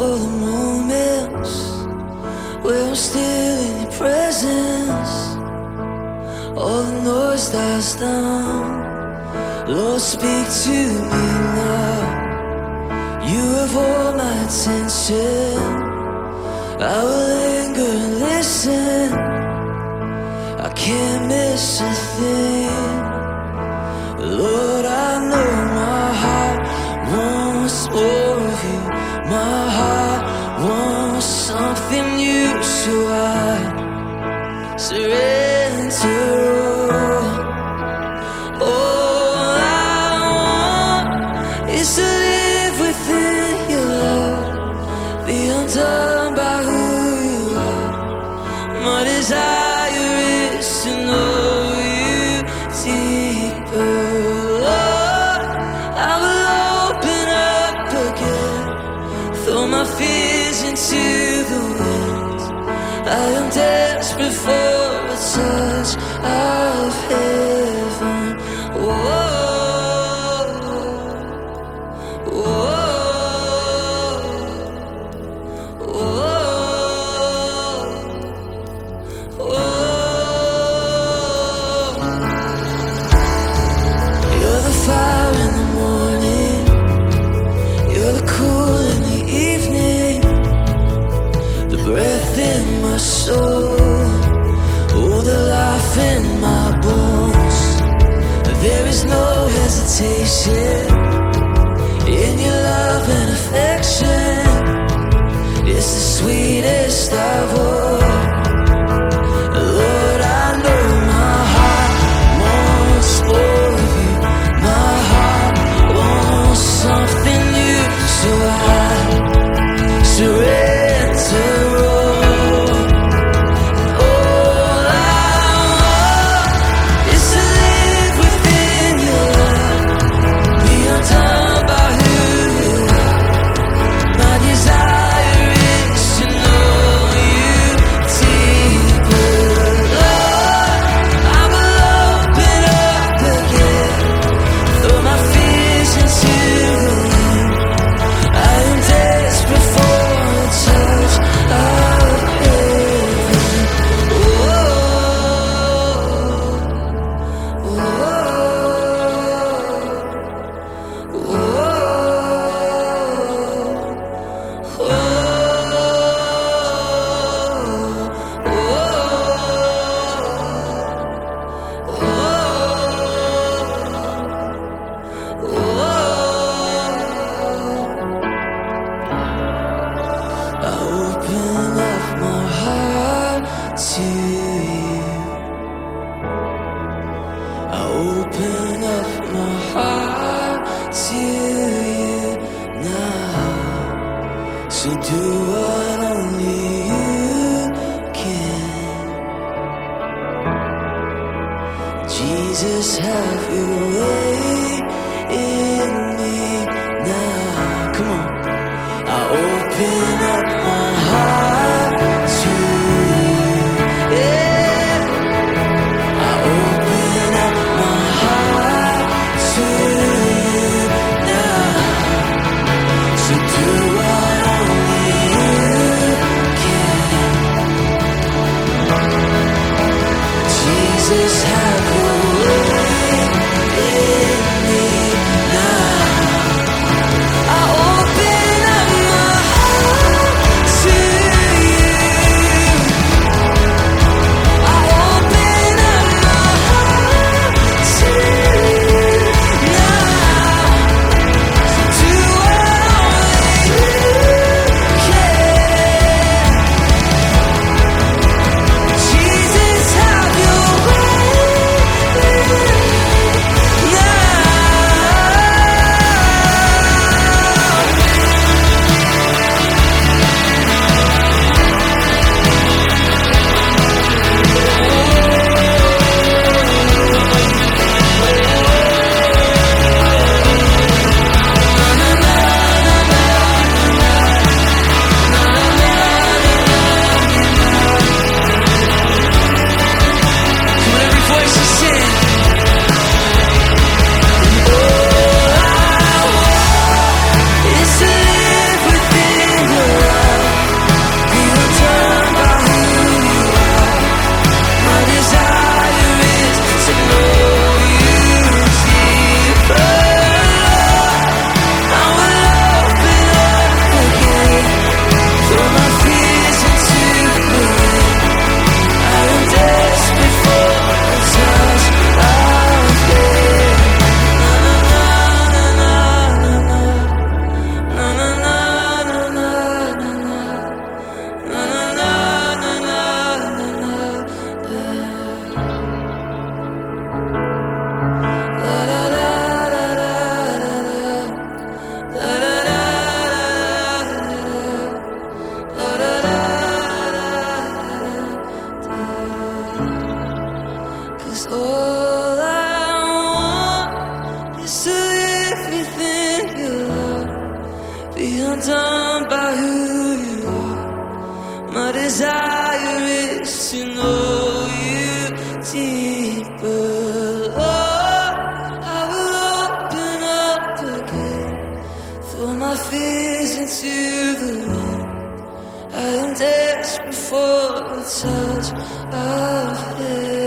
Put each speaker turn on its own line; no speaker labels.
for the moments where I'm still in your presence. All the noise dies down. Lord, speak to me now. You have all my attention. I will linger and listen. I can't miss a thing. Lord, I know my heart wants more of you. My heart wants something new, so I surrender all. All I want is to live within your love, be undone by who you are. My desire is to know you deeper. Lord, I will open up again, throw my fears into the wind. I am desperate for a touch of heaven. Whoa, whoa, whoa. You're the fire in the morning, you're the cool in the evening, the breath in my soul, oh, the life in my bones. There is no hesitation in your love and affection. It's the sweetest of all. Lord, I know my heart wants more of you. My heart wants something new, so I surrender all. All I want is to live within your love, be undone by who you are. My desire is to know you deeper. Lord, I will open up again, throw my fears into the wind. I am desperate for a touch of heaven. Whoa, I open up my heart to you. I open up my heart to you now. So do what only you can. Jesus, have your way in me now. Come on. I open up my heart to you. Yeah. I open up my heart to you now. So do what only you can. Jesus, have your way in me now. I open up my heart Throw my fears into the wind. I am desperate for the touch of it.